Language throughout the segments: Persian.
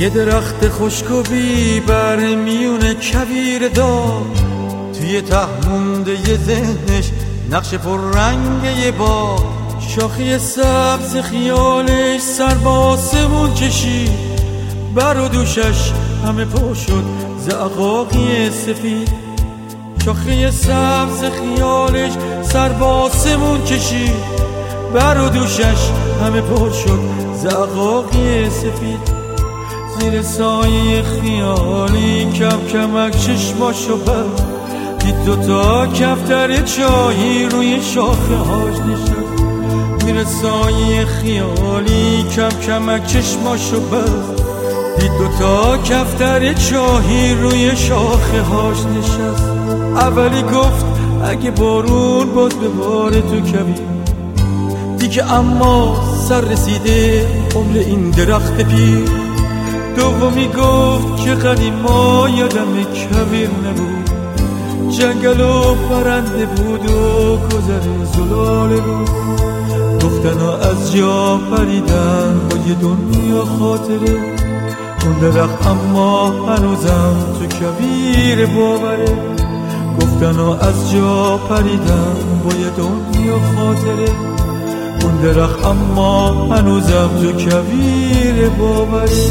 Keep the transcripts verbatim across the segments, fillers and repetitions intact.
یه درخت خشک و بی بر میون کویر دار، توی ته مونده یه ذهنش نقش پر رنگ یه باغ. شاخی سبز خیالش سر با آسمون کشید، بر و دوشش همه پر شد زعقاقی سفید. شاخی سبز خیالش سر با آسمون کشید، بر و دوشش همه پر شد زعقاقی سفید. زیر سایه خیالی کم کمک چشماشو بست، دید دوتا کفتر چاهی روی شاخه هاش نشست. زیر سایه خیالی کم کمک چشماشو بست، دید دوتا کفتر چاهی روی شاخه هاش نشست. اولی گفت اگه بارون باز بباره تو کویر، دیگه اما سر رسیده عمر این درخت پیر. دومی گفت که قدیما یادم کویر نبود، جنگل و پرنده بود و گذر زلاله بود. گفتن ها از جا پریدن با یه دنیا خاطره، اون درخت اما هنوزم تو کویر باوره. گفتن ها از جا پریدن با یه دنیا خاطره، اون درخت اما هنوزم تو کویر باوره.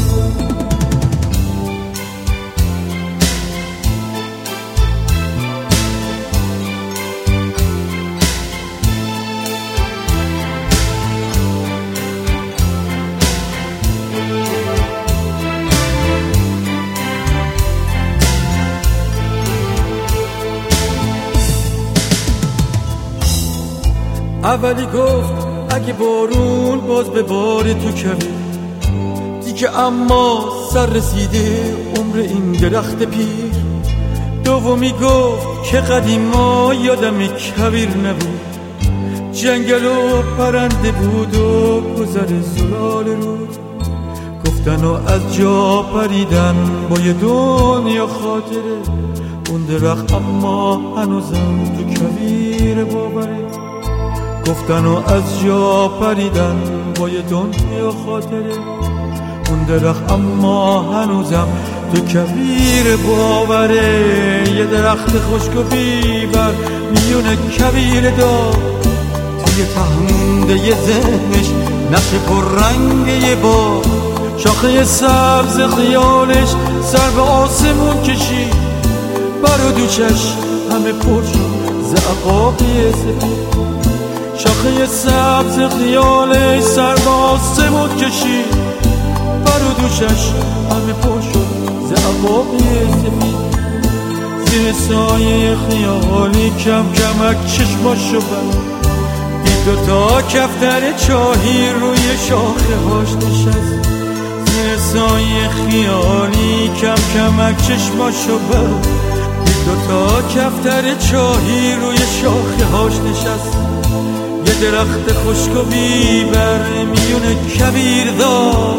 اولی گفت اگه بارون باز بباره تو کویر، دیگه اما سر رسیده عمر این درخت پیر. دومی گفت که قدیما یادم کویر نبود، جنگل و پرنده بود و گذر زلال رود. گفتن و از جا پریدن با یه دنیا خاطره، اون درخت اما هنوزم تو کویر باوره. گفتن و از جا پریدن با یه دنیا خاطره، اون درخت اما هنوزم تو کویر باوره. یه درخت خشک و بیبر میون کویر دار، توی ته مونده یه ذهنش نقش پر رنگ یه باغ. شاخه سبز خیالش سر به آسمون کشید، بر و دوشش همه پر شد زعقاقی سفید. شاخه سبز خیالش سر به آسمون کشید، بر و دوشش همه پر شد زعقاقی سفید. زیر سایه خیالی کم کمک چشماشو بست، دید دوتا کفتر چاهی روی شاخه هاش نشست. زیر سایه خیالی کم کمک چشماشو بست، دید دوتا کفتر چاهی روی شاخه هاش نشست. یه درخت خشک و بی بر میون کویر دار،